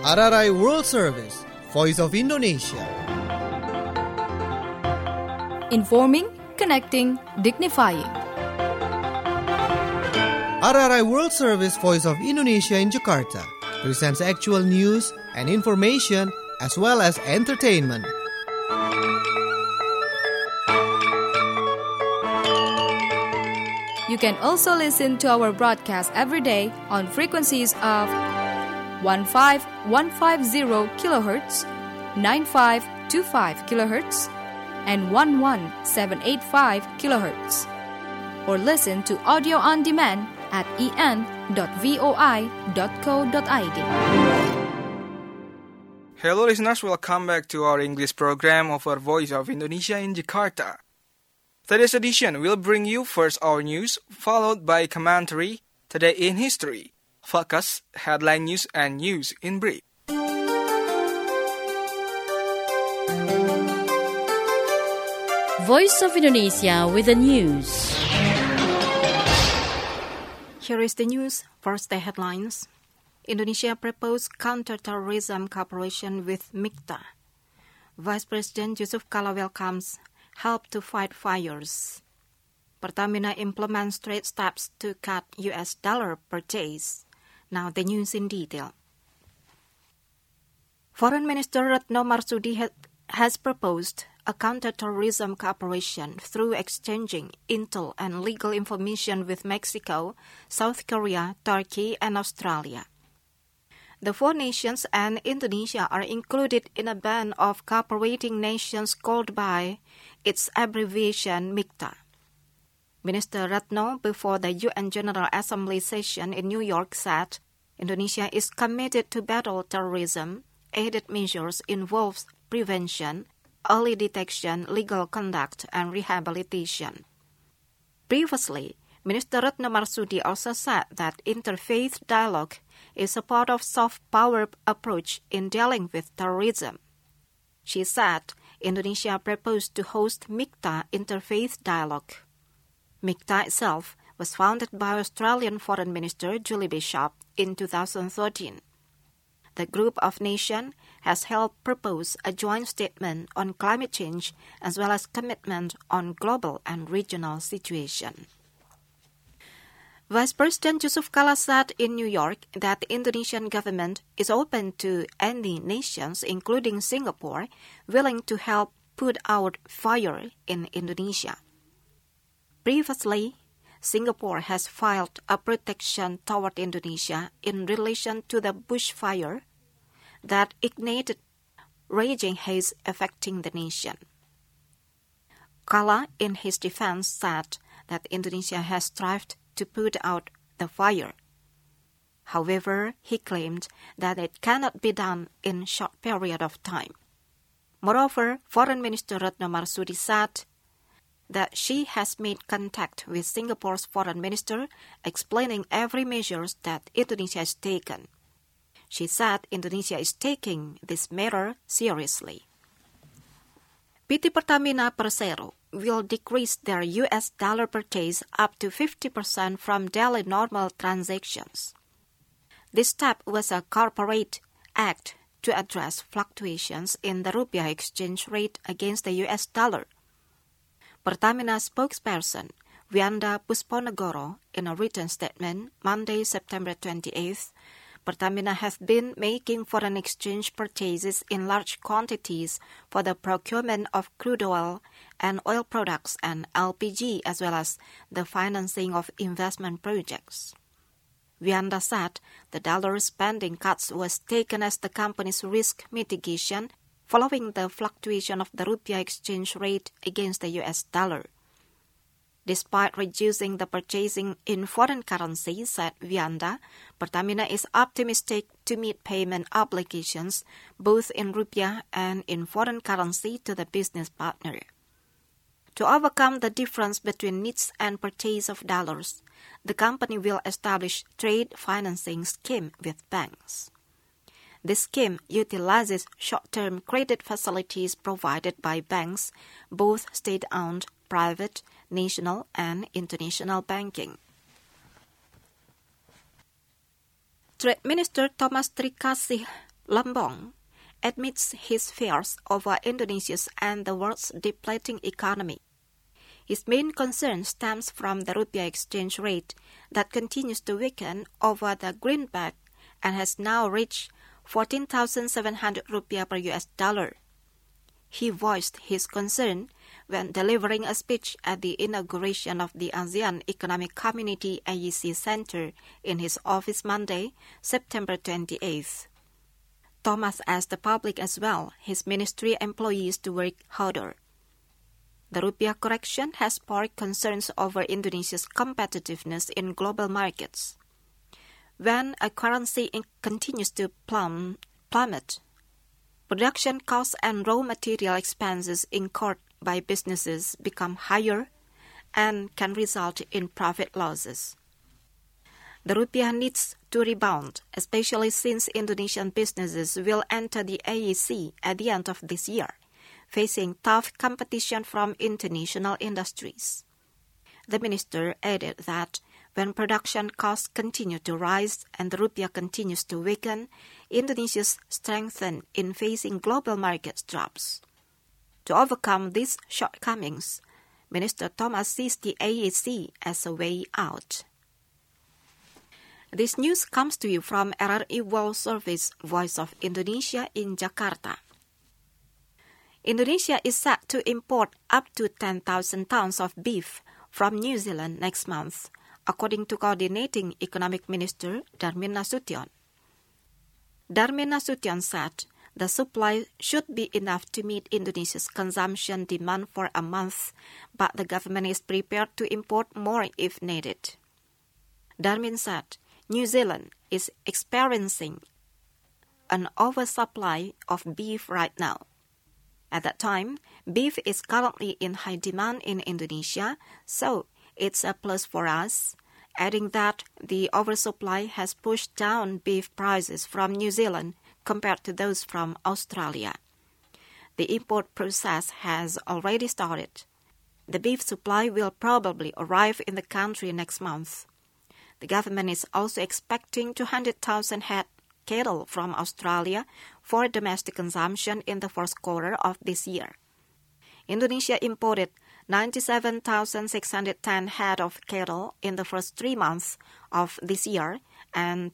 RRI World Service, Voice of Indonesia. Informing, connecting, dignifying. RRI World Service, Voice of Indonesia in Jakarta presents actual news and information as well as entertainment. You can also listen to our broadcast every day on frequencies of 15150 kHz, 9525 kHz, and 11785 kHz. Or listen to audio on demand at en.voi.co.id. Hello listeners, welcome back to our English program of our Voice of Indonesia in Jakarta. Today's edition will bring you first our news, followed by commentary, Today in History, focus, headline news and news in brief. Voice of Indonesia with the news. Here is the news. First, the headlines. Indonesia proposed counter-terrorism cooperation with MIKTA. Vice President Yusuf Kala welcomes help to fight fires. Pertamina implements trade steps to cut US dollar purchase. Now the news in detail. Foreign Minister Retno Marsudi has proposed a counter-terrorism cooperation through exchanging intel and legal information with Mexico, South Korea, Turkey, and Australia. The four nations and Indonesia are included in a band of cooperating nations called by its abbreviation MIKTA. Minister Retno, before the UN General Assembly session in New York, said Indonesia is committed to battle terrorism. Aided measures involves prevention, early detection, legal conduct, and rehabilitation. Previously, Minister Retno Marsudi also said that interfaith dialogue is a part of soft power approach in dealing with terrorism. She said Indonesia proposed to host MIKTA Interfaith Dialogue. MIKTA itself was founded by Australian Foreign Minister Julie Bishop in 2013. The group of nations has helped propose a joint statement on climate change as well as commitment on global and regional situation. Vice President Yusuf Kala said in New York that the Indonesian government is open to any nations, including Singapore, willing to help put out fire in Indonesia. Previously, Singapore has filed a protection toward Indonesia in relation to the bushfire that ignited raging haze affecting the nation. Kala, in his defense, said that Indonesia has strived to put out the fire. However, he claimed that it cannot be done in a short period of time. Moreover, Foreign Minister Retno Marsudi said that she has made contact with Singapore's Foreign Minister, explaining every measure that Indonesia has taken. She said Indonesia is taking this matter seriously. PT Pertamina Persero will decrease their US dollar purchase up to 50% from daily normal transactions. This step was a corporate act to address fluctuations in the rupiah exchange rate against the US dollar. Pertamina spokesperson Wianda Pusponegoro, in a written statement Monday, September 28th, Pertamina has been making foreign exchange purchases in large quantities for the procurement of crude oil and oil products and LPG, as well as the financing of investment projects. Wianda said the dollar spending cuts was taken as the company's risk mitigation following the fluctuation of the rupiah exchange rate against the US dollar. Despite reducing the purchasing in foreign currency, said Wianda, Pertamina is optimistic to meet payment obligations both in rupiah and in foreign currency to the business partner. To overcome the difference between needs and purchase of dollars, the company will establish trade financing scheme with banks. This scheme utilizes short-term credit facilities provided by banks, both state-owned, private, national, and international banking. Trade Minister Thomas Trikasih Lombong admits his fears over Indonesia's and the world's depleting economy. His main concern stems from the rupiah exchange rate that continues to weaken over the greenback and has now reached 14,700 rupiah per US dollar. He voiced his concern when delivering a speech at the inauguration of the ASEAN Economic Community AEC Center in his office Monday, September 28th. Thomas asked the public as well, his ministry employees, to work harder. The rupiah correction has sparked concerns over Indonesia's competitiveness in global markets. When a currency continues to plummet, production costs and raw material expenses incurred by businesses become higher and can result in profit losses. The rupiah needs to rebound, especially since Indonesian businesses will enter the AEC at the end of this year, facing tough competition from international industries. The minister added that when production costs continue to rise and the rupiah continues to weaken, Indonesia's strengthen in facing global market drops. To overcome these shortcomings, Minister Thomas sees the AEC as a way out. This news comes to you from RRI World Service, Voice of Indonesia in Jakarta. Indonesia is set to import up to 10,000 tons of beef from New Zealand next month, according to Coordinating Economic Minister Darmin Nasution. Darmin Nasution said the supply should be enough to meet Indonesia's consumption demand for a month, but the government is prepared to import more if needed. Darmin said New Zealand is experiencing an oversupply of beef right now. At that time, beef is currently in high demand in Indonesia, so it's a plus for us, adding that the oversupply has pushed down beef prices from New Zealand compared to those from Australia. The import process has already started. The beef supply will probably arrive in the country next month. The government is also expecting 200,000 head cattle from Australia for domestic consumption in the first quarter of this year. Indonesia imported 97,610 head of cattle in the first 3 months of this year and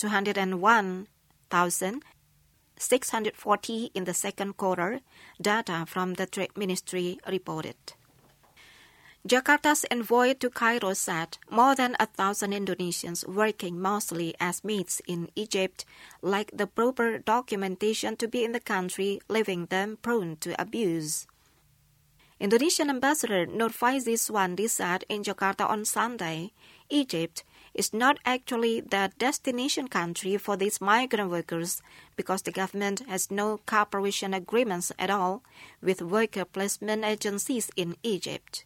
201,640 in the second quarter, data from the Trade Ministry reported. Jakarta's envoy to Cairo said more than 1,000 Indonesians working mostly as maids in Egypt lack the proper documentation to be in the country, leaving them prone to abuse. Indonesian Ambassador Nur Faizi Suwandi said in Jakarta on Sunday, Egypt is not actually the destination country for these migrant workers because the government has no cooperation agreements at all with worker placement agencies in Egypt.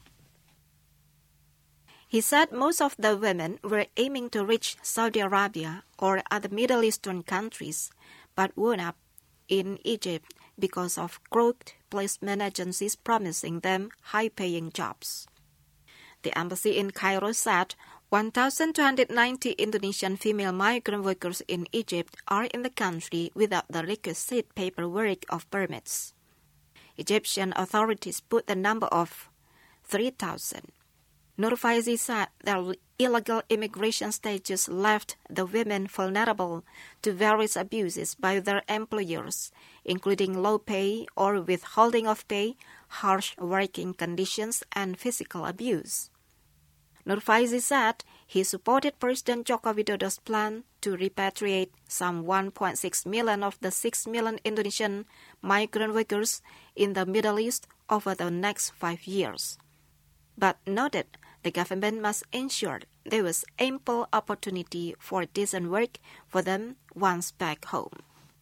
He said most of the women were aiming to reach Saudi Arabia or other Middle Eastern countries, but wound up in Egypt because of crooked placement agencies promising them high-paying jobs. The embassy in Cairo said 1,290 Indonesian female migrant workers in Egypt are in the country without the requisite paperwork of permits. Egyptian authorities put the number of 3,000. Nur Faizi said their illegal immigration status left the women vulnerable to various abuses by their employers, including low pay or withholding of pay, harsh working conditions, and physical abuse. Nur Faizi said he supported President Joko Widodo's plan to repatriate some 1.6 million of the 6 million Indonesian migrant workers in the Middle East over the next 5 years, but noted the government must ensure there was ample opportunity for decent work for them once back home.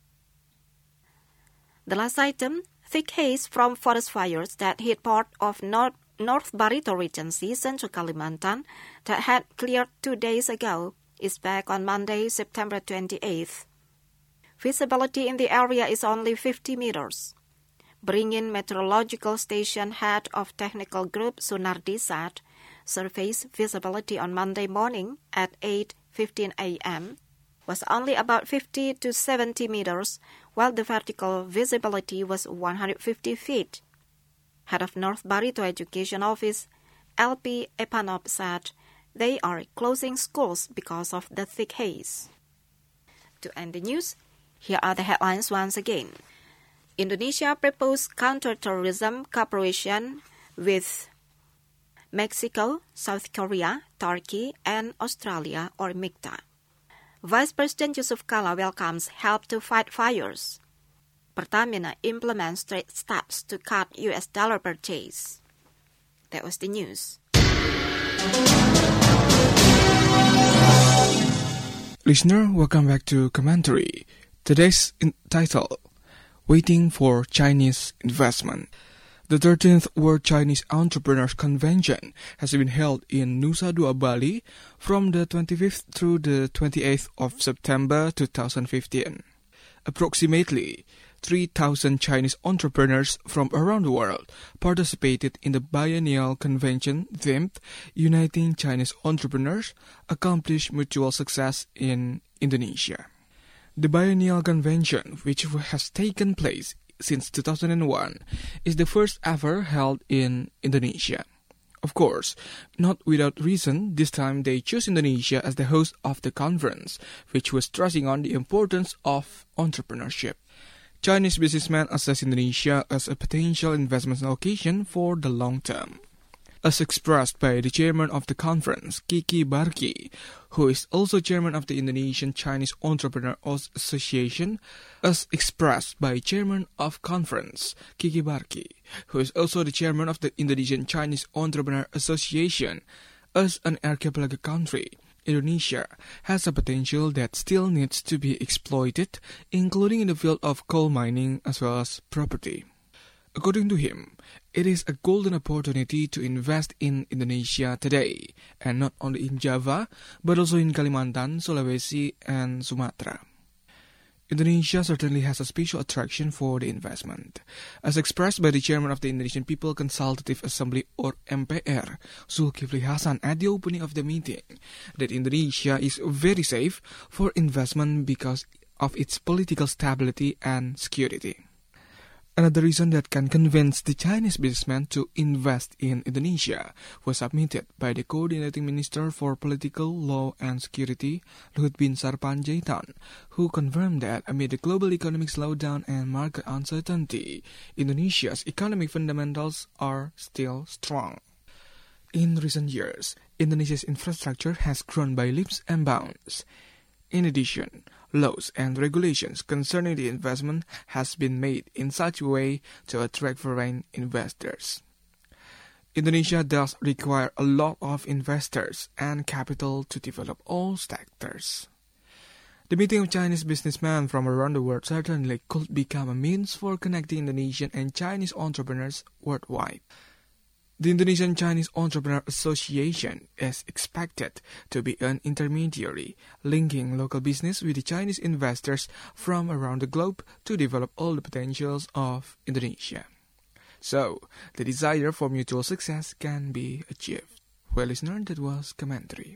The last item, thick haze from forest fires that hit part of North Barito Regency, Central Kalimantan, that had cleared 2 days ago, is back on Monday, September 28th. Visibility in the area is only 50 meters. Beringin Meteorological Station head of technical group Sunardi said, surface visibility on Monday morning at 8:15 a.m. was only about 50 to 70 meters, while the vertical visibility was 150 feet. Head of North Barito Education Office, LP Epanov, said they are closing schools because of the thick haze. To end the news, here are the headlines once again. Indonesia proposed counter-terrorism cooperation with Mexico, South Korea, Turkey, and Australia, or MICTA. Vice President Yusuf Kala welcomes help to fight fires. Pertamina implements trade steps to cut US dollar purchase. That was the news. Listener, welcome back to Commentary. Today's title, Waiting for Chinese Investment. The 13th World Chinese Entrepreneurs Convention has been held in Nusa Dua, Bali from the 25th through the 28th of September 2015. Approximately 3,000 Chinese entrepreneurs from around the world participated in the biennial convention themed Uniting Chinese Entrepreneurs, Accomplish Mutual Success in Indonesia. The biennial convention, which has taken place since 2001, is the first ever held in Indonesia. Of course, not without reason, this time they chose Indonesia as the host of the conference, which was stressing on the importance of entrepreneurship. Chinese businessmen assess Indonesia as a potential investment location for the long term. As expressed by the chairman of the conference, Kiki Barki, who is also chairman of the Indonesian Chinese Entrepreneur Association, as expressed by chairman of conference, Kiki Barki, who is also the chairman of the Indonesian Chinese Entrepreneur Association, as an archipelago country, Indonesia has a potential that still needs to be exploited, including in the field of coal mining as well as property. According to him, it is a golden opportunity to invest in Indonesia today, and not only in Java, but also in Kalimantan, Sulawesi, and Sumatra. Indonesia certainly has a special attraction for the investment. As expressed by the chairman of the Indonesian People Consultative Assembly or MPR, Zulkifli Hasan at the opening of the meeting, that Indonesia is very safe for investment because of its political stability and security. Another reason that can convince the Chinese businessmen to invest in Indonesia was submitted by the Coordinating Minister for Political Law and Security, Luhut Binsar Panjaitan, who confirmed that amid the global economic slowdown and market uncertainty, Indonesia's economic fundamentals are still strong. In recent years, Indonesia's infrastructure has grown by leaps and bounds. In addition, laws and regulations concerning the investment has been made in such a way to attract foreign investors. Indonesia does require a lot of investors and capital to develop all sectors. The meeting of Chinese businessmen from around the world certainly could become a means for connecting Indonesian and Chinese entrepreneurs worldwide. The Indonesian Chinese Entrepreneur Association is expected to be an intermediary, linking local business with the Chinese investors from around the globe to develop all the potentials of Indonesia. So, the desire for mutual success can be achieved. Well, listener, that was Commentary.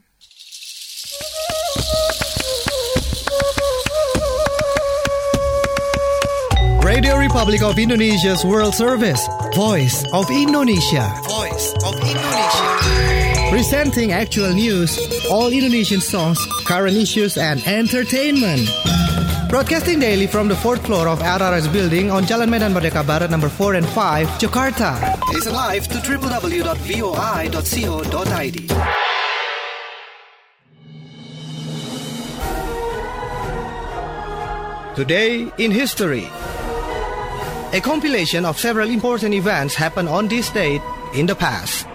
Radio Republic of Indonesia's World Service, Voice of Indonesia. Voice of Indonesia. Presenting actual news, all Indonesian songs, current issues, and entertainment. Broadcasting daily from the 4th floor of RRS building on Jalan Medan Merdeka Barat number 4 and 5, Jakarta. Listen live to www.voi.co.id. Today in History. A compilation of several important events happened on this date in the past.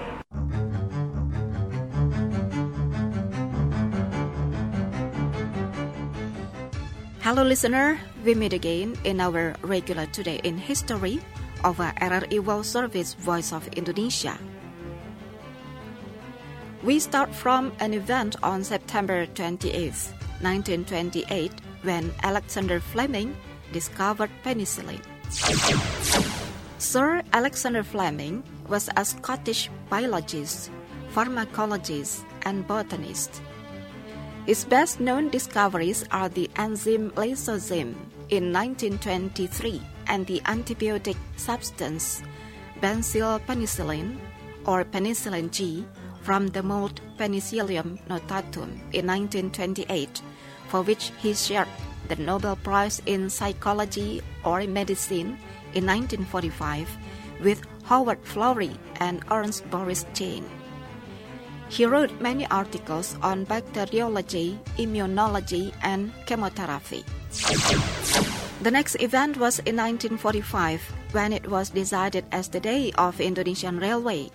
Hello listener, we meet again in our regular Today in History of our RRI World Service Voice of Indonesia. We start from an event on September 28, 1928, when Alexander Fleming discovered penicillin. Sir Alexander Fleming was a Scottish biologist, pharmacologist, and botanist. His best-known discoveries are the enzyme lysozyme in 1923 and the antibiotic substance benzylpenicillin or penicillin G from the mold Penicillium notatum in 1928, for which he shared the Nobel Prize in Psychology or Medicine in 1945 with Howard Florey and Ernst Boris Chain. He wrote many articles on bacteriology, immunology, and chemotherapy. The next event was in 1945, when it was decided as the Day of Indonesian Railway.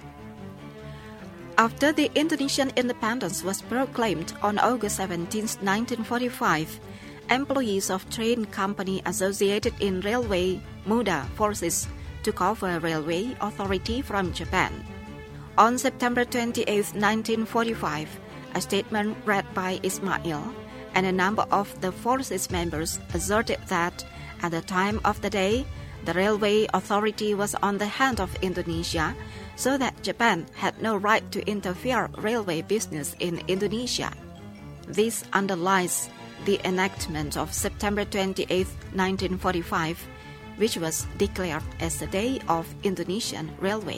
After the Indonesian independence was proclaimed on August 17, 1945, employees of train company associated in Railway Muda Forces took over Railway Authority from Japan. On September 28, 1945, a statement read by Ismail and a number of the forces members asserted that at the time of the day, the Railway Authority was on the hand of Indonesia, so that Japan had no right to interfere railway business in Indonesia. This underlies the enactment of September 28, 1945, which was declared as the Day of Indonesian Railway.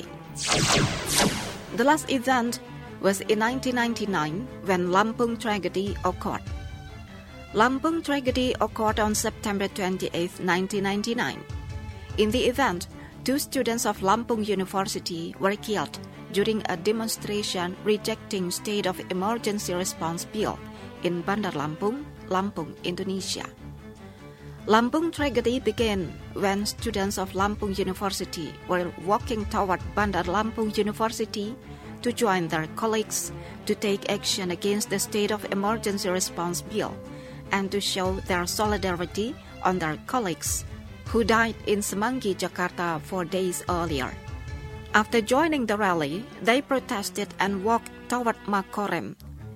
The last event was in 1999 when Lampung tragedy occurred. Lampung tragedy occurred on September 28, 1999. In the event, 2 students of Lampung University were killed during a demonstration rejecting state of emergency response bill in Bandar Lampung, Lampung, Indonesia. Lampung tragedy began when students of Lampung University were walking toward Bandar Lampung University to join their colleagues to take action against the state of emergency response bill and to show their solidarity on their colleagues who died in Semanggi, Jakarta 4 days earlier. After joining the rally, they protested and walked toward Makorem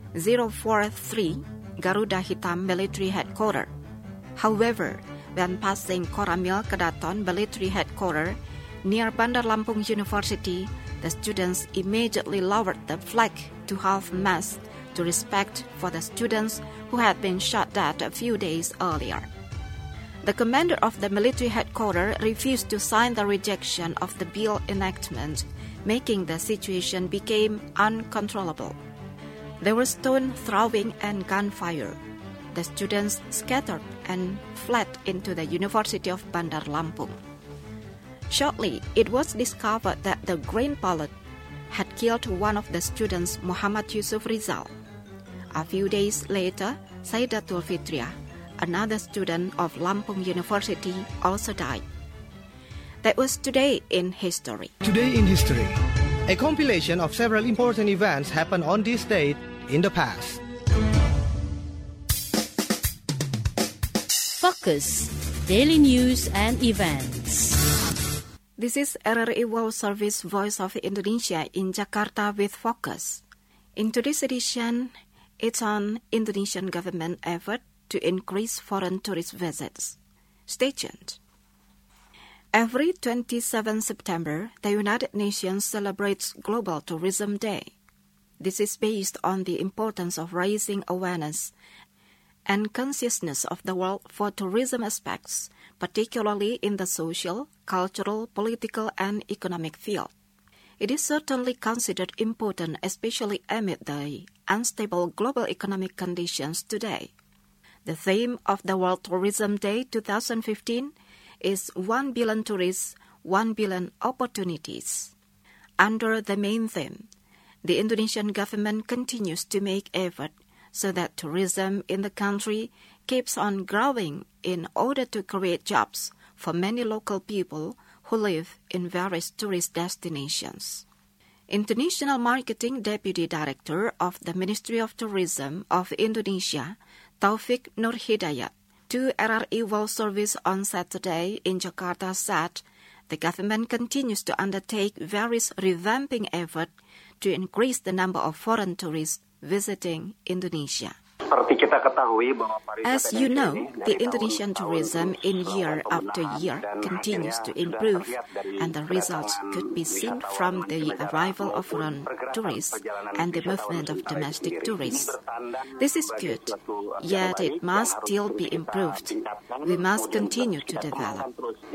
043 Garuda Hitam military headquarters. However, when passing Koramil Kedaton military headquarters near Bandar Lampung University, the students immediately lowered the flag to half-mast to respect for the students who had been shot dead a few days earlier. The commander of the military headquarters refused to sign the rejection of the bill enactment, making the situation become uncontrollable. There was stone throwing and gunfire. The students scattered and fled into the University of Bandar Lampung. Shortly, it was discovered that the grain pilot had killed one of the students, Muhammad Yusuf Rizal. A few days later, Saidatul Fitriah, another student of Lampung University, also died. That was Today in History. Today in History, a compilation of several important events happened on this date in the past. Focus, daily news and events. This is RRI World Service Voice of Indonesia in Jakarta with Focus. In today's edition, it's on Indonesian government effort to increase foreign tourist visits. Stay tuned. Every 27 September, the United Nations celebrates Global Tourism Day. This is based on the importance of raising awareness and consciousness of the world for tourism aspects, particularly in the social, cultural, political, and economic field. It is certainly considered important, especially amid the unstable global economic conditions today. The theme of the World Tourism Day 2015 is 1 billion tourists, 1 billion opportunities. Under the main theme, the Indonesian government continues to make effort so that tourism in the country keeps on growing in order to create jobs for many local people who live in various tourist destinations. International Marketing Deputy Director of the Ministry of Tourism of Indonesia, Taufik Nur Hidayat, to RRI World Service on Saturday in Jakarta said the government continues to undertake various revamping efforts to increase the number of foreign tourists visiting Indonesia. As you know, the Indonesian tourism in year after year continues to improve, and the results could be seen from the arrival of foreign tourists and the movement of domestic tourists. This is good, yet it must still be improved. We must continue to develop.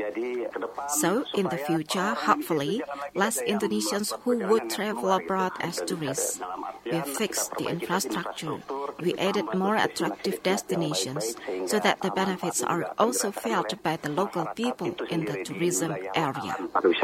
So, in the future, hopefully, less Indonesians who would travel abroad as tourists. We fixed the infrastructure. We added more attractive destinations so that the benefits are also felt by the local people in the tourism area.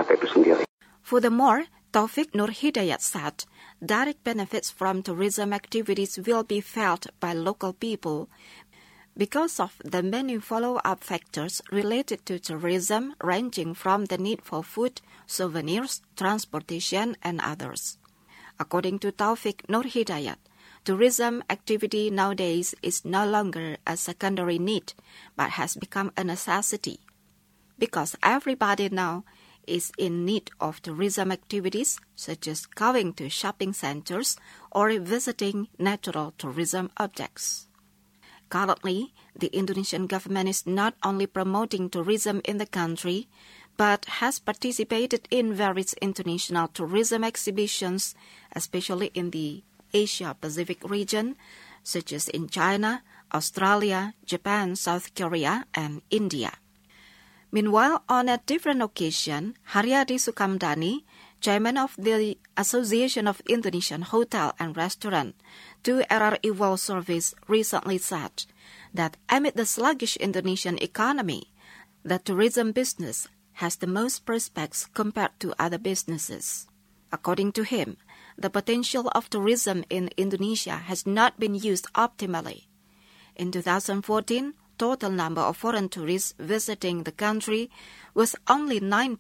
Furthermore, Taufik Nur Hidayat said, direct benefits from tourism activities will be felt by local people because of the many follow-up factors related to tourism, ranging from the need for food, souvenirs, transportation, and others. According to Taufik Nur Hidayat, tourism activity nowadays is no longer a secondary need, but has become a necessity. Because everybody now is in need of tourism activities, such as going to shopping centers or visiting natural tourism objects. Currently, the Indonesian government is not only promoting tourism in the country, but has participated in various international tourism exhibitions, especially in the Asia-Pacific region, such as in China, Australia, Japan, South Korea, and India. Meanwhile, on a different occasion, Haryadi Sukamdani, chairman of the Association of Indonesian Hotel and Restaurant, to RRI World Service, recently said that amid the sluggish Indonesian economy, the tourism business has the most prospects compared to other businesses. According to him, the potential of tourism in Indonesia has not been used optimally. In 2014, total number of foreign tourists visiting the country was only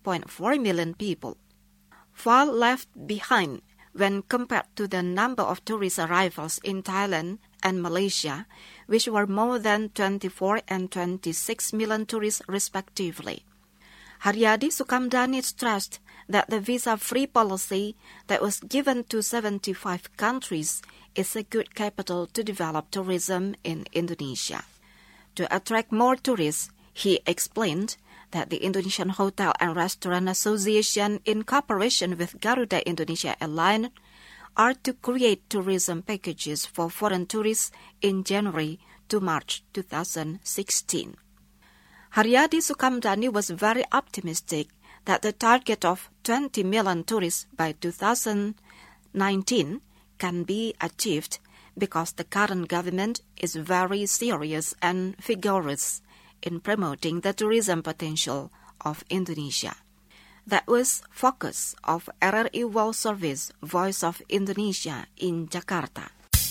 9.4 million people, far left behind when compared to the number of tourist arrivals in Thailand and Malaysia, which were more than 24 and 26 million tourists respectively. Haryadi Sukamdani stressed that the visa-free policy that was given to 75 countries is a good capital to develop tourism in Indonesia. To attract more tourists, he explained that the Indonesian Hotel and Restaurant Association, in cooperation with Garuda Indonesia Airlines, are to create tourism packages for foreign tourists in January to March 2016. Haryadi Sukamdani was very optimistic that the target of 20 million tourists by 2019 can be achieved because the current government is very serious and vigorous in promoting the tourism potential of Indonesia. That was focus of RRI World Service, Voice of Indonesia in Jakarta.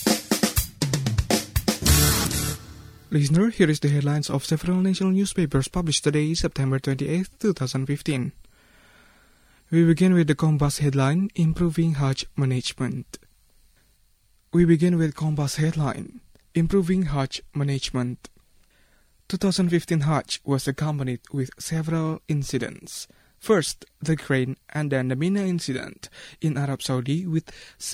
Listener, here is the headlines of several national newspapers published today, September 28, 2015. We begin with the Kompas headline, Improving Hajj Management. We begin with Kompas headline, Improving Hajj Management. 2015 Hajj was accompanied with several incidents. First, the crane and then the Mina incident in Arab Saudi with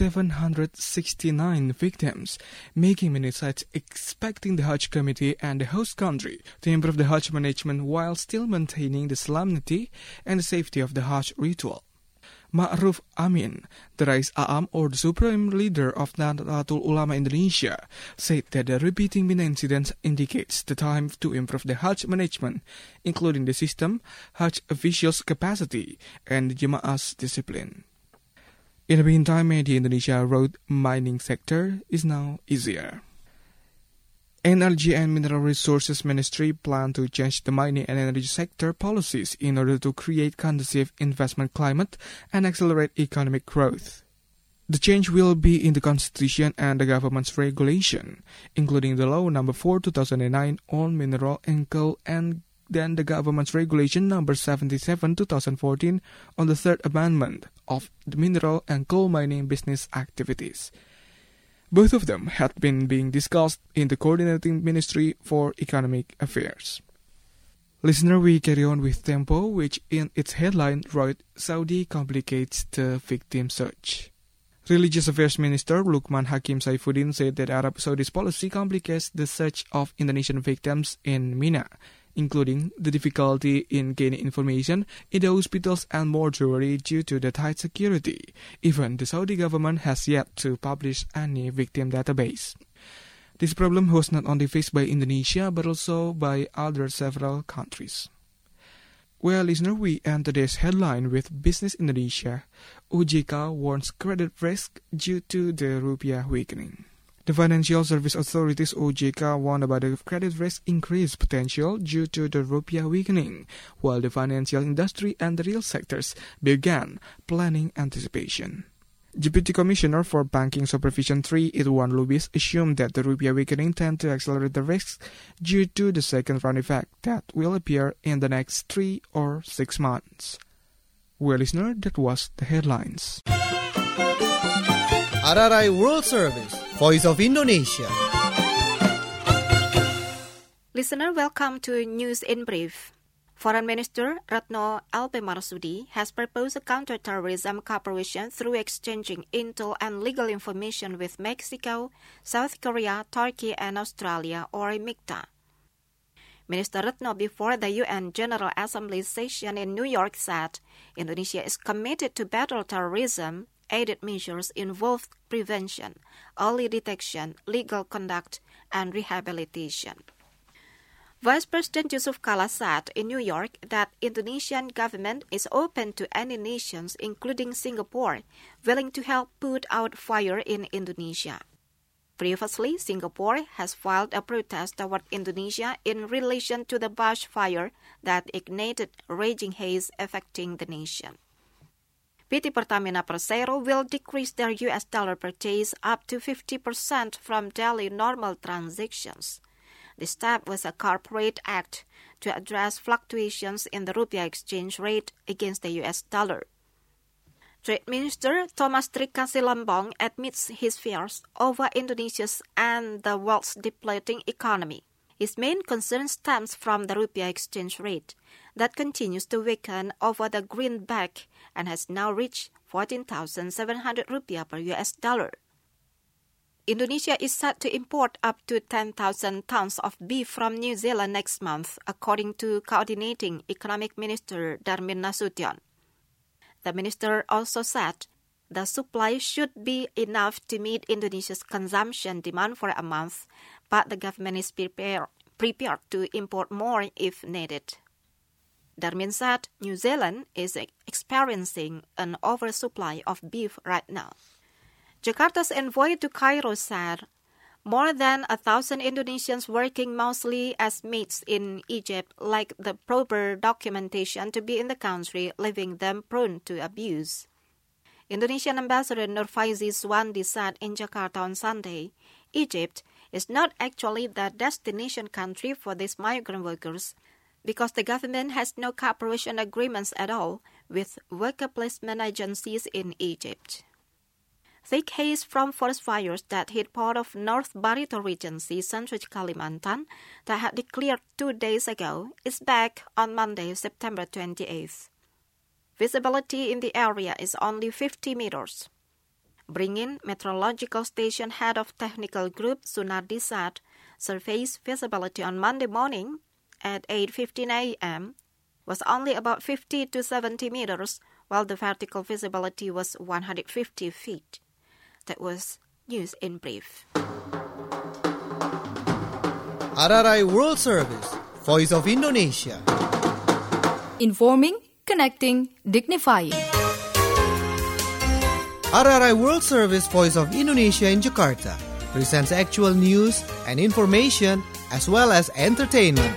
769 victims, making many sides expecting the Hajj Committee and the host country to improve the Hajj management while still maintaining the solemnity and the safety of the Hajj ritual. Ma'ruf Amin, the Rais A'am or the Supreme Leader of Nahdlatul Ulama Indonesia, said that the repeating Mina incidents indicates the time to improve the Hajj management, including the system, Hajj officials' capacity, and the Jemaah's discipline. In the meantime, the Indonesia road mining sector is now easier. Energy and Mineral Resources Ministry plan to change the mining and energy sector policies in order to create conducive investment climate and accelerate economic growth. The change will be in the Constitution and the government's regulation, including the Law No. 4/2009 on mineral and coal, and then the government's regulation No. 77/2014 on the Third Amendment of the mineral and coal mining business activities. Both of them had been being discussed in the Coordinating Ministry for Economic Affairs. Listener, we carry on with Tempo, which in its headline wrote, Saudi complicates the victim search. Religious Affairs Minister Lukman Hakim Saifuddin said that Arab Saudi's policy complicates the search of Indonesian victims in Mina, including the difficulty in gaining information in the hospitals and mortuary due to the tight security. Even the Saudi government has yet to publish any victim database. This problem was not only faced by Indonesia but also by other several countries. Well, listener, we end today's headline with Business Indonesia. OJK warns credit risk due to the rupiah weakening. The Financial Service Authority's OJK warned about the credit risk increase potential due to the rupiah weakening, while the financial industry and the real sectors began planning anticipation. Deputy Commissioner for Banking Supervision 3, Irwan Lubis, assumed that the rupiah weakening tend to accelerate the risks due to the second-round effect that will appear in the next 3 or 6 months. Well, listener, that was the headlines. RRI World Service, Voice of Indonesia. Listener, welcome to News in Brief. Foreign Minister Retno Alpe-Marsudi has proposed a counter-terrorism cooperation through exchanging intel and legal information with Mexico, South Korea, Turkey, and Australia, or MICTA. Minister Retno, before the UN General Assembly session in New York, said Indonesia is committed to battle terrorism. Aided measures involve prevention, early detection, legal conduct, and rehabilitation. Vice President Yusuf Kala said in New York that Indonesian government is open to any nations, including Singapore, willing to help put out fire in Indonesia. Previously, Singapore has filed a protest toward Indonesia in relation to the bushfire that ignited raging haze affecting the nation. PT Pertamina Persero will decrease their US dollar purchase up to 50% from daily normal transactions. The step was a corporate act to address fluctuations in the rupiah exchange rate against the US dollar. Trade Minister Thomas Trikasi Lambong admits his fears over Indonesia's and the world's depleting economy. His main concern stems from the rupiah exchange rate that continues to weaken over the greenback and has now reached 14,700 rupiah per US dollar. Indonesia is set to import up to 10,000 tons of beef from New Zealand next month, according to Coordinating Economic Minister Darmin Nasution. The minister also said the supply should be enough to meet Indonesia's consumption demand for a month, but the government is prepared to import more if needed. Darmin said New Zealand is experiencing an oversupply of beef right now. Jakarta's envoy to Cairo said more than 1,000 Indonesians working mostly as maids in Egypt lack the proper documentation to be in the country, leaving them prone to abuse. Indonesian Ambassador Nurfaizi Suwandi said in Jakarta on Sunday, Egypt is not actually the destination country for these migrant workers because the government has no cooperation agreements at all with worker placement agencies in Egypt. Thick haze from forest fires that hit part of North Barito Regency, Central Kalimantan, that had declared 2 days ago, is back on Monday, September 28th. Visibility in the area is only 50 meters. Bringin Meteorological Station Head of Technical Group Sunardi said surface visibility on Monday morning at 8:15 a.m. was only about 50 to 70 meters, while the vertical visibility was 150 feet. That was News in Brief. RRI World Service, Voice of Indonesia. Informing, connecting, dignifying. RRI World Service, Voice of Indonesia in Jakarta presents actual news and information as well as entertainment.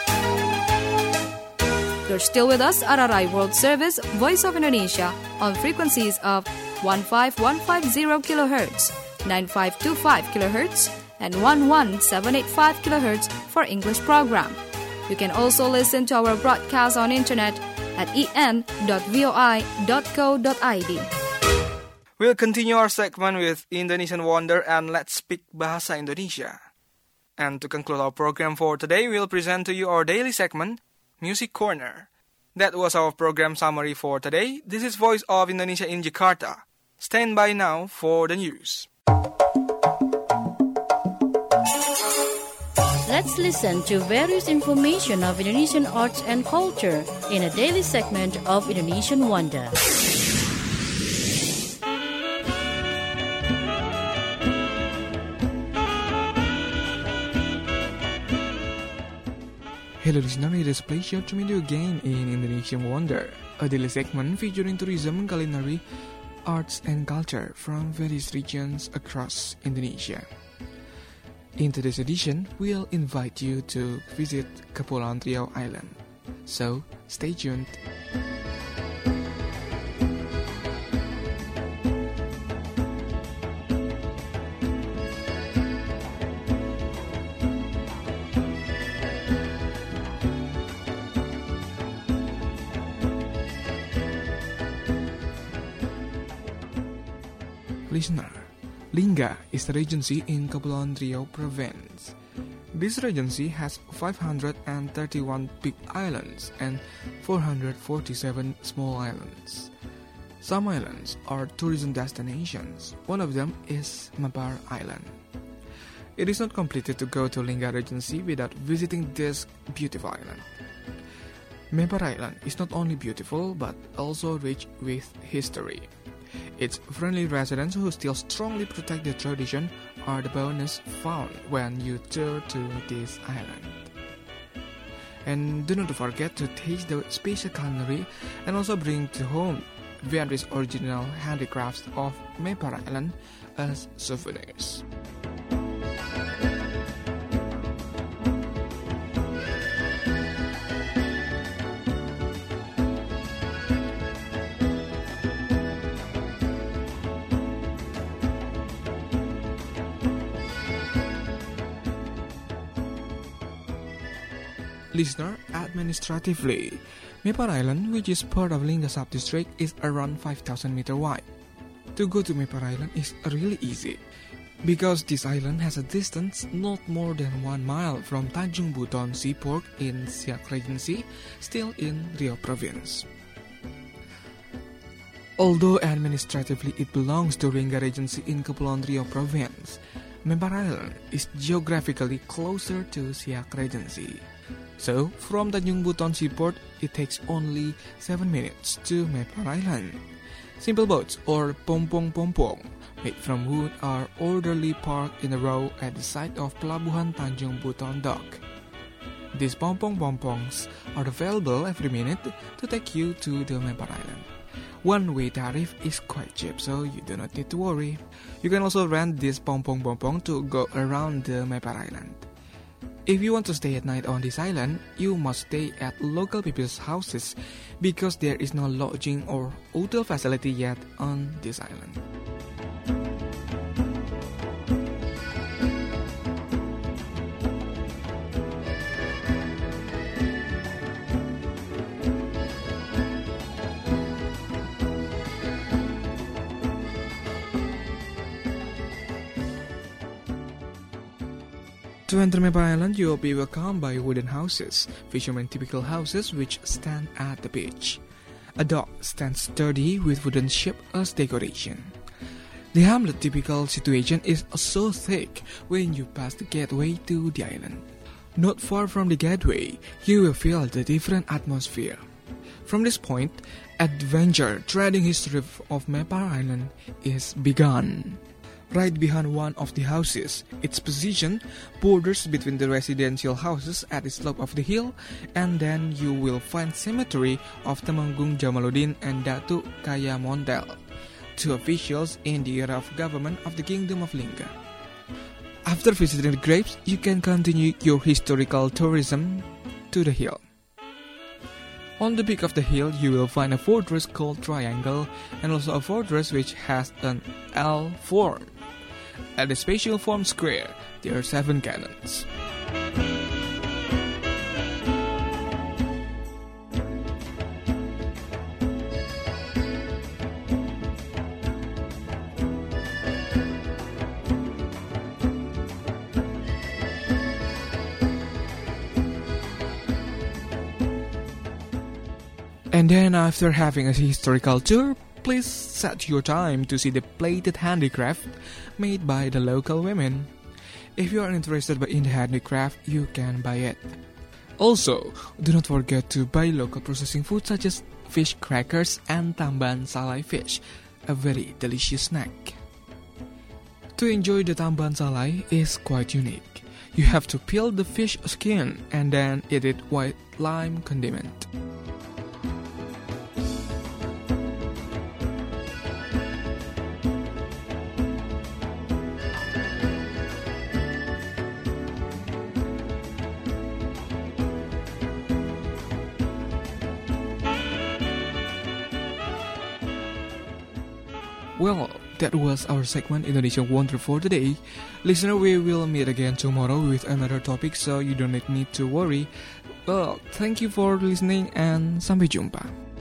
You're still with us, RRI World Service, Voice of Indonesia, on frequencies of 15150 kHz, 9525 kHz, and 11785 kHz for English program. You can also listen to our broadcast on internet at en.voi.co.id. We'll continue our segment with Indonesian Wonder and Let's Speak Bahasa Indonesia. And to conclude our program for today, we'll present to you our daily segment, Music Corner. That was our program summary for today. This is Voice of Indonesia in Jakarta. Stand by now for the news. Let's listen to various information of Indonesian arts and culture in a daily segment of Indonesian Wonder. Hello listener, it is a pleasure to meet you again in Indonesian Wonder, a daily segment featuring tourism, culinary, arts and culture from various regions across Indonesia. In today's edition, we'll invite you to visit Kepulauan Riau Island. So, stay tuned. Listener, Lingga is the regency in Kepulauan Riau province. This regency has 531 big islands and 447 small islands. Some islands are tourism destinations. One of them is Mempar Island. It is not completed to go to Lingga Regency without visiting this beautiful island. Mempar Island is not only beautiful but also rich with history. Its friendly residents who still strongly protect the tradition are the bonus found when you tour to this island. And do not forget to taste the special culinary and also bring to home various original handicrafts of Mempar Island as souvenirs. Listener, administratively, Mempar Island, which is part of Lingga Sub-District, is around 5,000 meters wide. To go to Mempar Island is really easy, because this island has a distance not more than 1 mile from Tanjung Buton Seaport in Siak Regency, still in Riau Province. Although administratively it belongs to Lingga Regency in Kepulauan Riau Province, Mempar Island is geographically closer to Siak Regency. So, from Tanjung Buton Seaport, it takes only 7 minutes to Mempar Island. Simple boats or pompong-pompong made from wood are orderly parked in a row at the site of Pelabuhan Tanjung Buton Dock. These pompong-pompongs are available every minute to take you to the Mempar Island. One-way tariff is quite cheap, so you do not need to worry. You can also rent this pompong-pompong to go around the Mempar Island. If you want to stay at night on this island, you must stay at local people's houses because there is no lodging or hotel facility yet on this island. To enter Mempar Island, you will be welcomed by wooden houses, fishermen typical houses which stand at the beach. A dock stands sturdy with wooden ship as decoration. The hamlet typical situation is so thick when you pass the gateway to the island. Not far from the gateway, you will feel the different atmosphere. From this point, adventure trading history of Mempar Island is begun. Right behind one of the houses, its position borders between the residential houses at the slope of the hill, and then you will find cemetery of Temenggung Jamaluddin and Datuk Kaya Montel, two officials in the era of government of the Kingdom of Lingga. After visiting the graves, you can continue your historical tourism to the hill. On the peak of the hill, you will find a fortress called Triangle and also a fortress which has an L form. At the spatial form square, there are 7 cannons. And then after having a historical tour, please set your time to see the plated handicraft made by the local women. If you are interested in the handicraft, you can buy it. Also, do not forget to buy local processing food such as fish crackers and tamban salai fish, a very delicious snack. To enjoy the tamban salai is quite unique. You have to peel the fish skin and then eat it with lime condiment. Well, that was our segment Indonesia Wonder for today. Listener, we will meet again tomorrow with another topic, so you don't need to worry. Well, thank you for listening and sampai jumpa.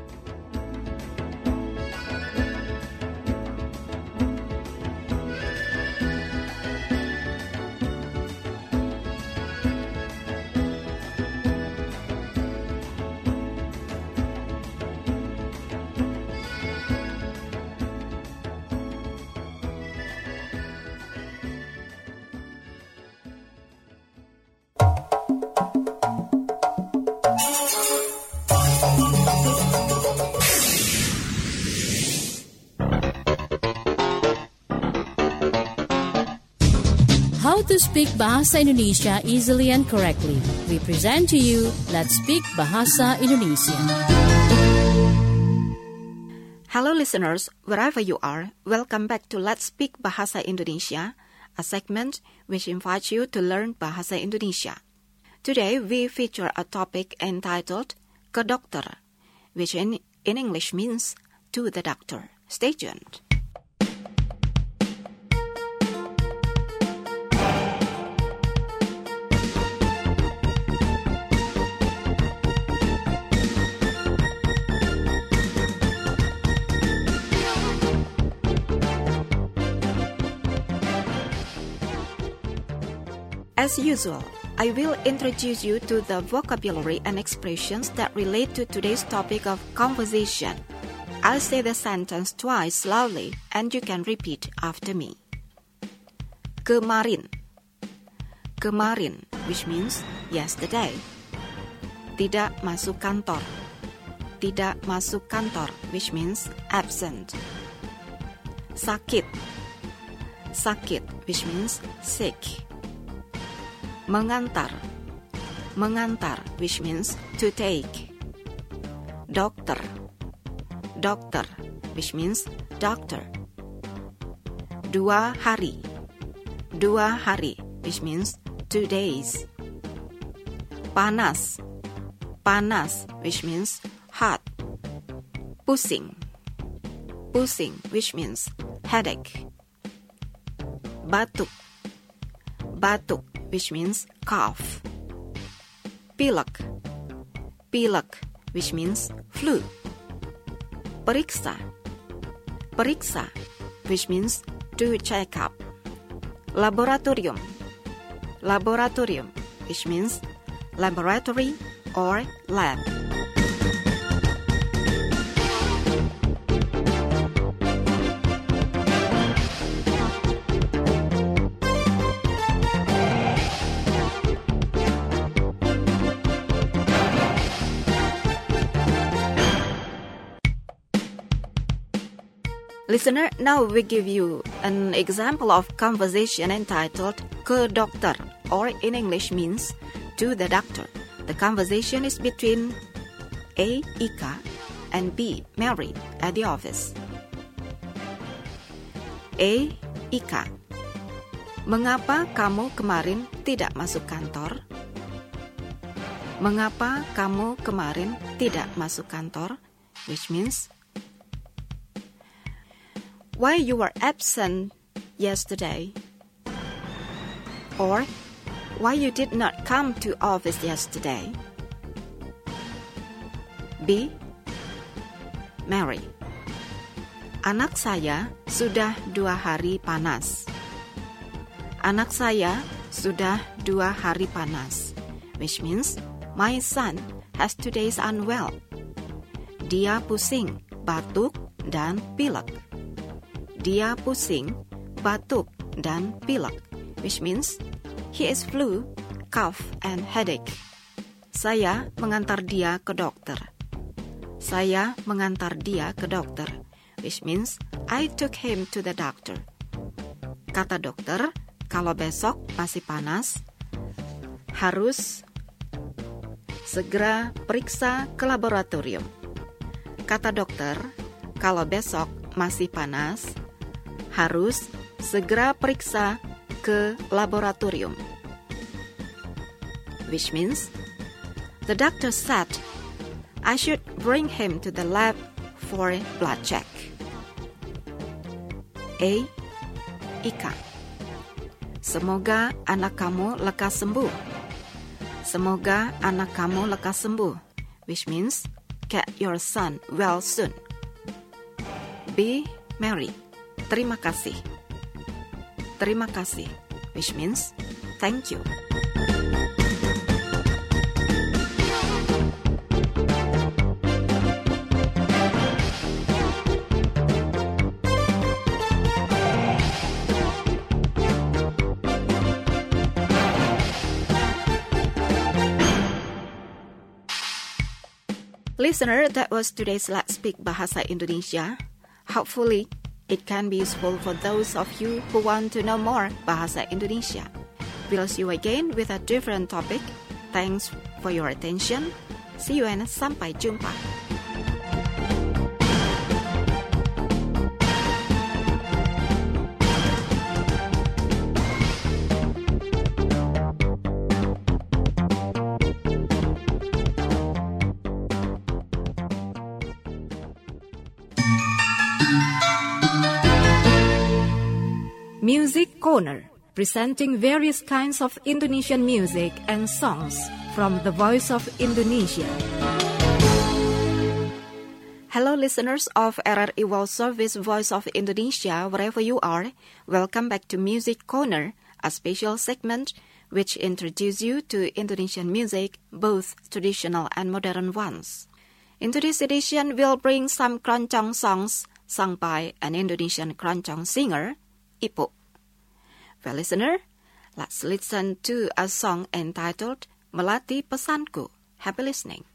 How to speak Bahasa Indonesia easily and correctly. We present to you Let's Speak Bahasa Indonesia. Hello listeners, wherever you are, welcome back to Let's Speak Bahasa Indonesia, a segment which invites you to learn Bahasa Indonesia. Today we feature a topic entitled Ke Dokter, which in English means to the doctor. Stay tuned. As usual, I will introduce you to the vocabulary and expressions that relate to today's topic of conversation. I'll say the sentence twice slowly and you can repeat after me. Kemarin. Kemarin, which means yesterday. Tidak masuk kantor. Tidak masuk kantor, which means absent. Sakit. Sakit, which means sick. Mengantar. Mengantar, which means to take. Dokter. Dokter, which means doctor. 2 hari. 2 hari, which means 2 days. Panas. Panas, which means hot. Pusing. Pusing, which means headache. Batuk. Batuk, which means cough. Pilek. Pilek, which means flu. Periksa. Periksa, which means to check up. Laboratorium. Laboratorium, which means laboratory or lab. Listener, now we give you an example of conversation entitled Ke Dokter, or in English means to the doctor. The conversation is between A. Ika and B. Mary at the office. A. Ika. Mengapa kamu kemarin tidak masuk kantor? Mengapa kamu kemarin tidak masuk kantor? Which means, why you were absent yesterday? Or, why you did not come to office yesterday? B. Mary. Anak saya sudah 2 hari panas. Anak saya sudah 2 hari panas. Which means, my son has 2 days unwell. Dia pusing, batuk, dan pilek. Dia pusing, batuk, dan pilek, which means he is flu, cough, and headache. Saya mengantar dia ke dokter. Saya mengantar dia ke dokter, which means I took him to the doctor. Kata dokter, kalau besok masih panas, harus segera periksa ke laboratorium. Kata dokter, kalau besok masih panas, harus segera periksa ke laboratorium. Which means, the doctor said, I should bring him to the lab for a blood check. A. Ika. Semoga anak kamu lekas sembuh. Semoga anak kamu lekas sembuh, which means, get your son well soon. B. Mary. Terima kasih. Terima kasih, which means thank you. Listener, that was today's Let's Speak Bahasa Indonesia. Hopefully, it can be useful for those of you who want to know more Bahasa Indonesia. We'll see you again with a different topic. Thanks for your attention. See you and sampai jumpa. Music Corner, presenting various kinds of Indonesian music and songs from the Voice of Indonesia. Hello listeners of RRI World Service Voice of Indonesia, wherever you are, welcome back to Music Corner, a special segment which introduces you to Indonesian music, both traditional and modern ones. In today's edition, we'll bring some keroncong songs sung by an Indonesian keroncong singer, Ipuk. Well, listener, let's listen to a song entitled Melati Pesanku. Happy listening.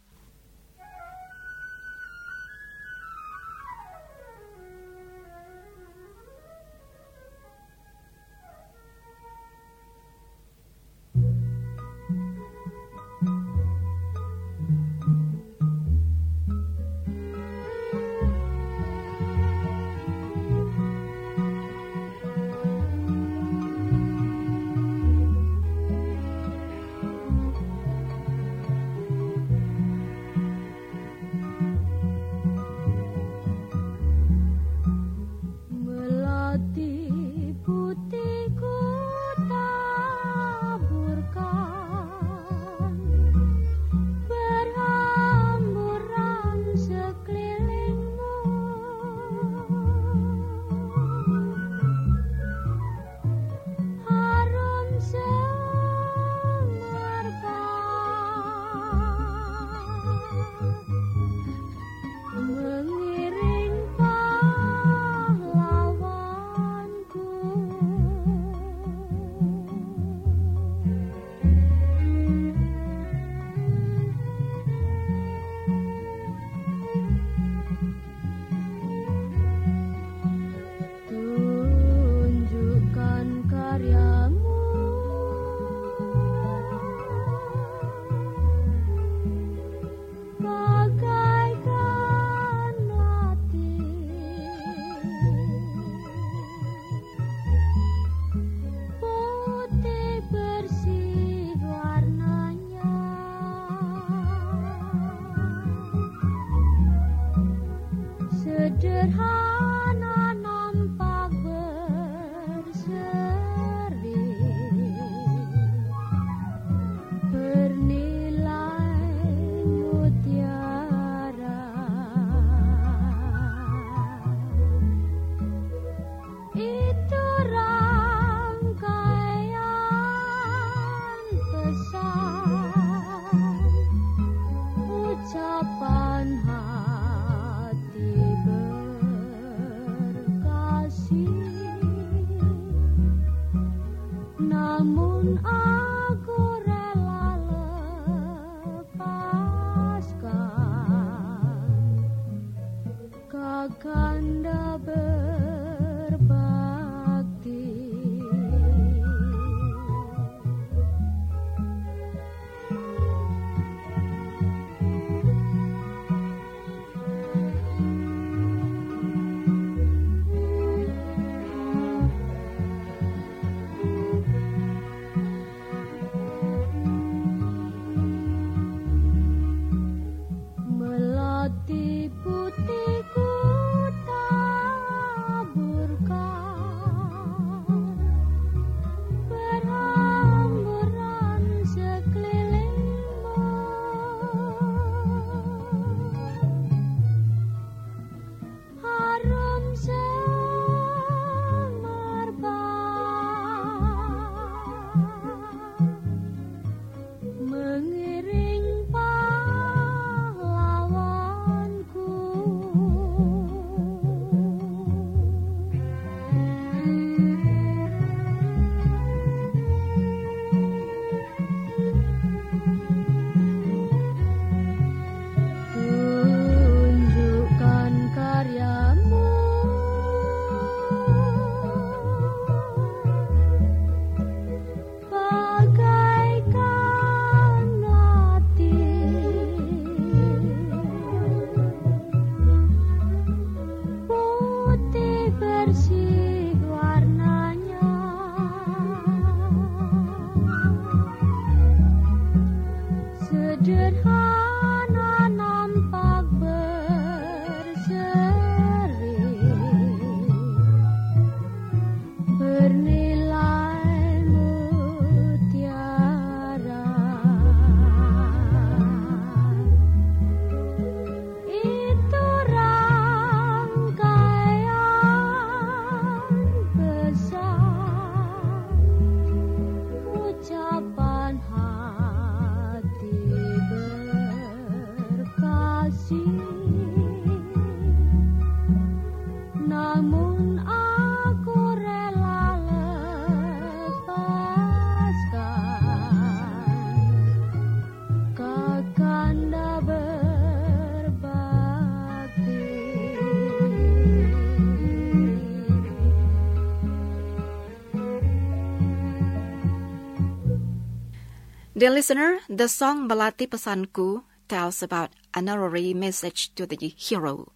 Dear listener, the song Melati Pesanku tells about an honorary message to the hero.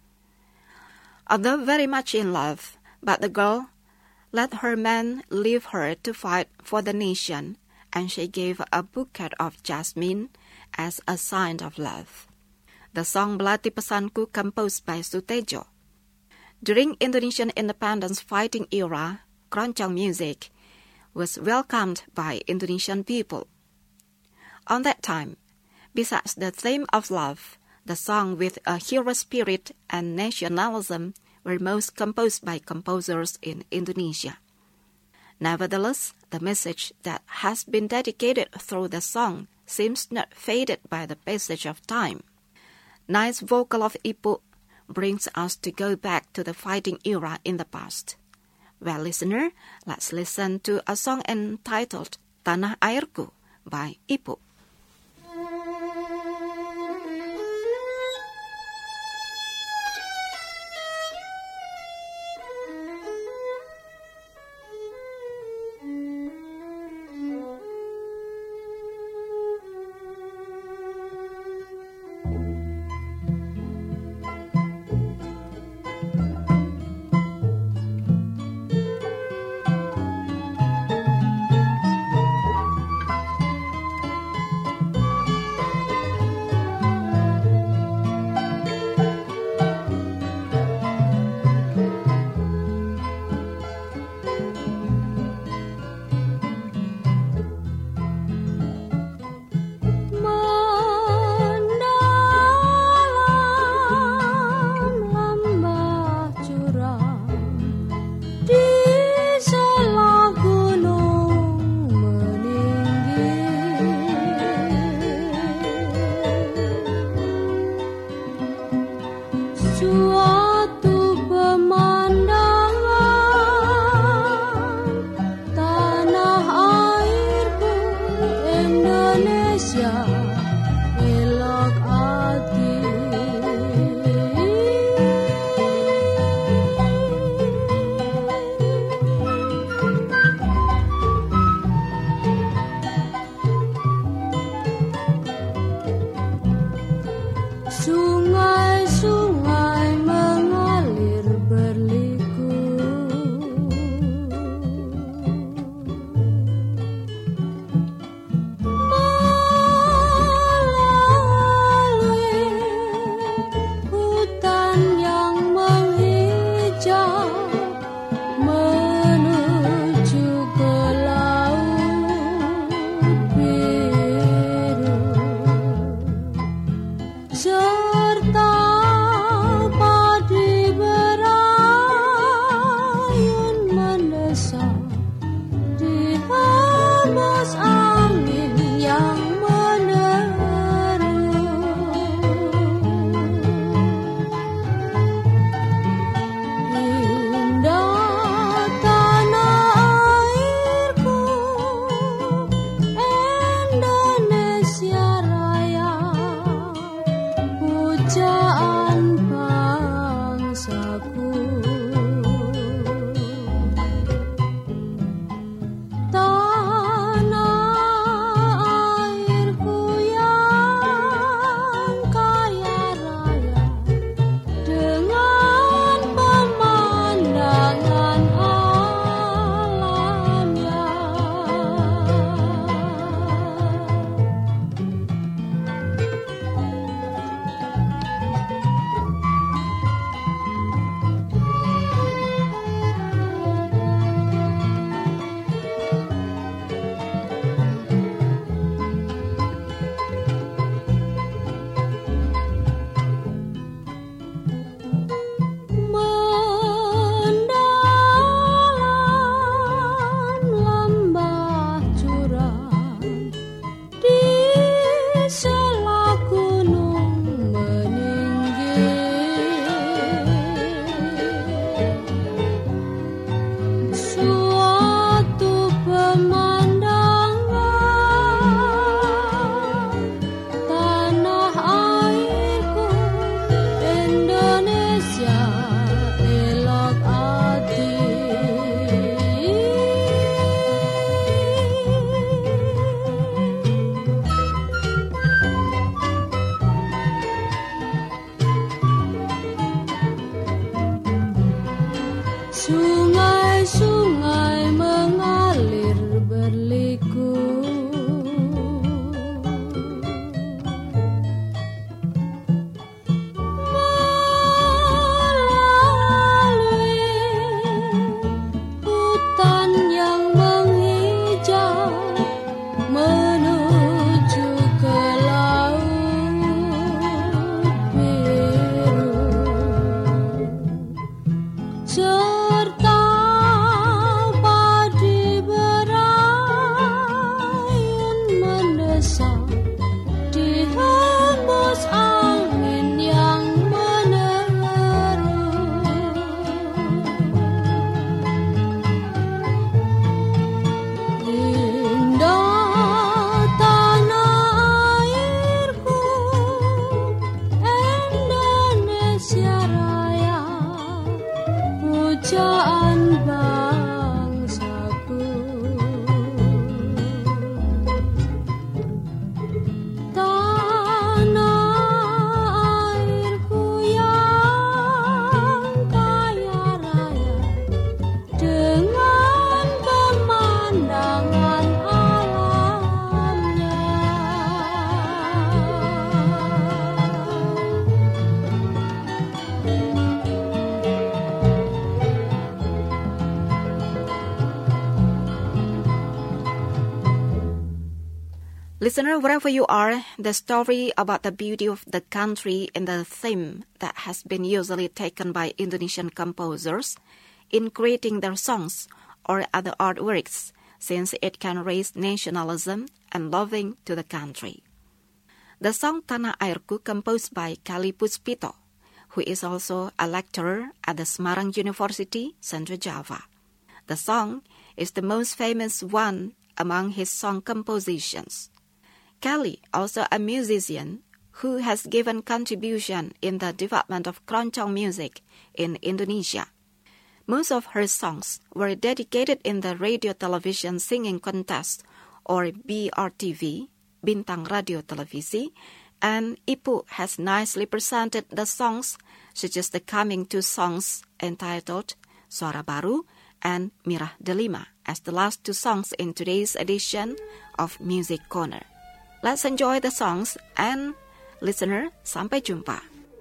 Although very much in love, but the girl let her man leave her to fight for the nation, and she gave a bouquet of jasmine as a sign of love. The song Melati Pesanku, composed by Sutejo. During Indonesian independence fighting era, keroncong music was welcomed by Indonesian people. On that time, besides the theme of love, the song with a hero spirit and nationalism were most composed by composers in Indonesia. Nevertheless, the message that has been dedicated through the song seems not faded by the passage of time. Nice vocal of Ibu brings us to go back to the fighting era in the past. Well, listener, let's listen to a song entitled Tanah Airku by Ibu. pemandangan alamnya. Listener, wherever you are, the story about the beauty of the country and the theme that has been usually taken by Indonesian composers in creating their songs or other artworks, since it can raise nationalism and loving to the country. The song Tanah Airku, composed by Kali Puspito, who is also a lecturer at the Semarang University, Central Java. The song is the most famous one among his song compositions. Kali, also a musician who has given contribution in the development of keroncong music in Indonesia. Most of her songs were dedicated in the radio television singing contest, or BRTV, Bintang Radio Televisi, and Ipu has nicely presented the songs, such as the coming two songs entitled Suara Baru and Mirah Delima, as the last two songs in today's edition of Music Corner. Let's enjoy the songs, and listener, sampai jumpa.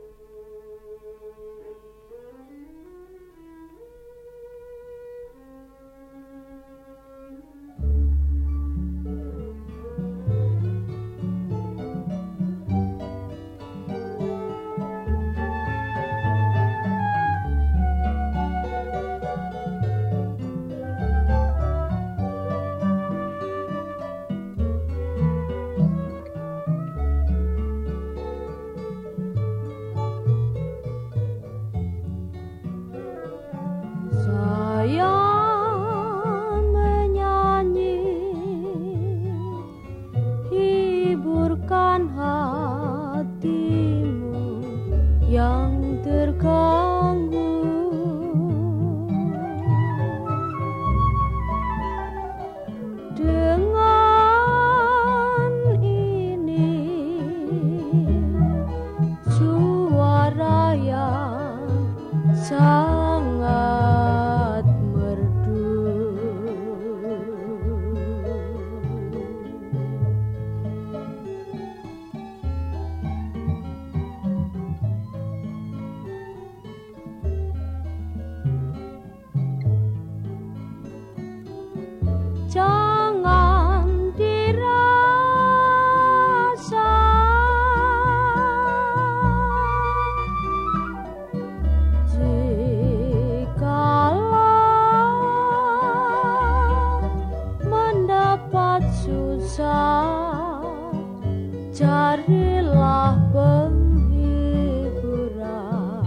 Carilah penghiburan,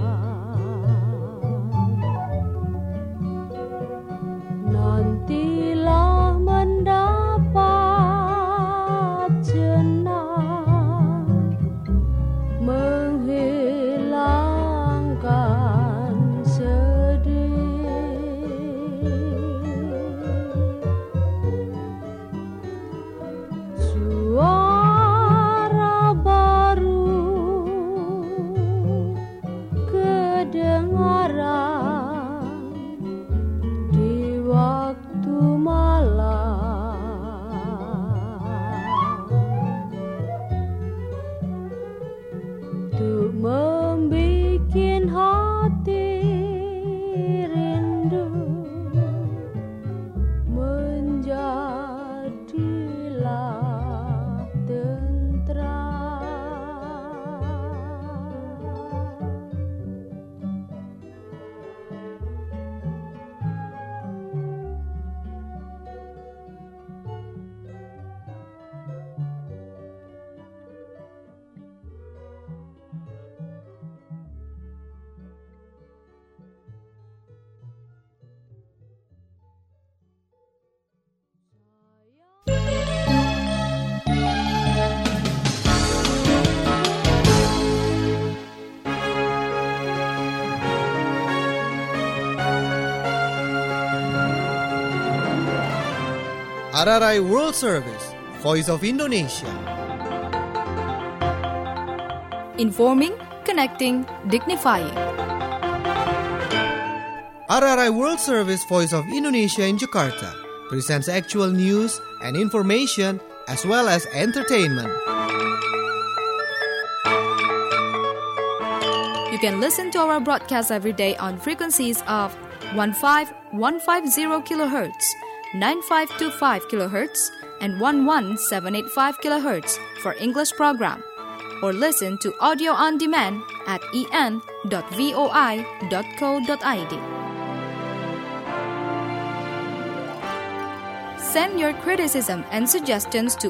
nantilah mendapat jenang, menghilangkan sedih. RRI World Service, Voice of Indonesia. Informing, connecting, dignifying. RRI World Service, Voice of Indonesia in Jakarta. presents actual news and information as well as entertainment. You can listen to our broadcast every day on frequencies of 15150 kHz, 9525 kHz, and 11785 kHz for English program. Or listen to audio on demand at en.voi.co.id. Send your criticism and suggestions to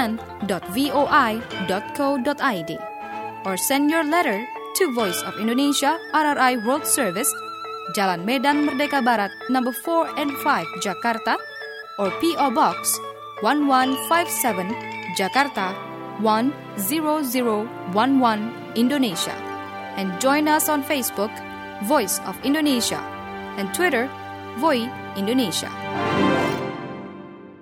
en.voi.co.id or send your letter to Voice of Indonesia RRI World Service, Jalan Medan Merdeka Barat, number 4 and 5, Jakarta, or P.O. Box 1157, Jakarta 10011, Indonesia. And join us on Facebook, Voice of Indonesia, and Twitter, Voi Indonesia.